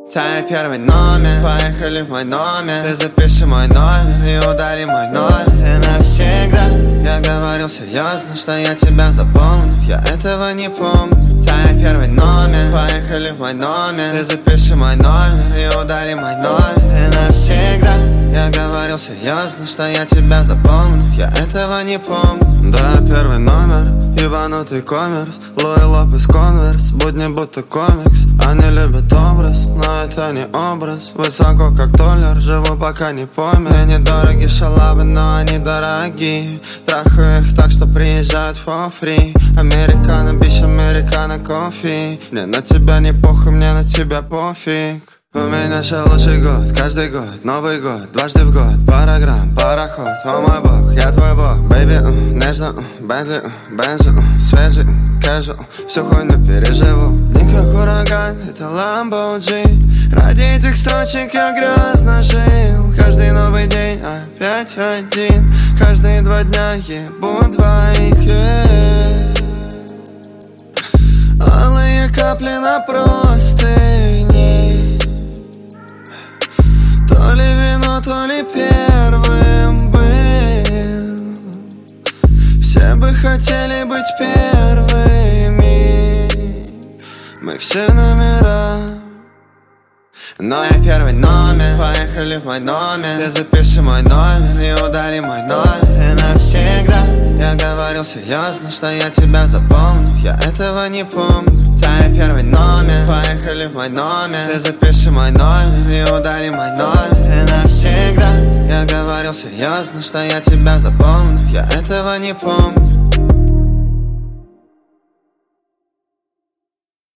Твой первый номер, поехали в мой номер. Ты запиши мой номер и удали мой номер. И навсегда. Я говорил серьезно, что я тебя запомню. Я этого не помню. Твой первый номер, поехали в мой номер. Ты запиши мой номер и удали мой номер. И навсегда. Я говорил серьезно, что я тебя запомню. Я этого не помню. Да, первый номер, ебанутый коммерс. Луи Лопес Конверс, будни будто комикс. Они любят образ, но это не образ. Высоко как доллар, живу пока не помню. Мне недороги шалавы, но они дорогие. Трахаю их так, что приезжают for free. Американо, бич, американо, кофе. Мне на тебя не похуй, мне на тебя пофиг. У меня же лучший год, каждый год, Новый год, дважды в год. Параграмм, пароход, о мой бог, я твой бог. Бэйби, нежно, Бентли, Бензи, свежий, casual, всю хуйню переживу. Дни как ураган, это Lambo G. Ради этих строчек я грязно жил. Каждый новый день опять один. Каждые 2 дня ебу двоих, алые капли на простыни. То ли вино, то ли первым был. Все бы хотели быть первыми. Мы все номера. Но я первый номер, поехали в мой номер. Ты запиши мой номер и удали мой номер. И навсегда. Я говорил серьезно, что я тебя запомню. Я этого не помню. Твой первый номер, поехали в мой номер. Ты запиши мой номер и удали мой номер. И навсегда. Я говорил серьезно, что я тебя запомню. Я этого не помню.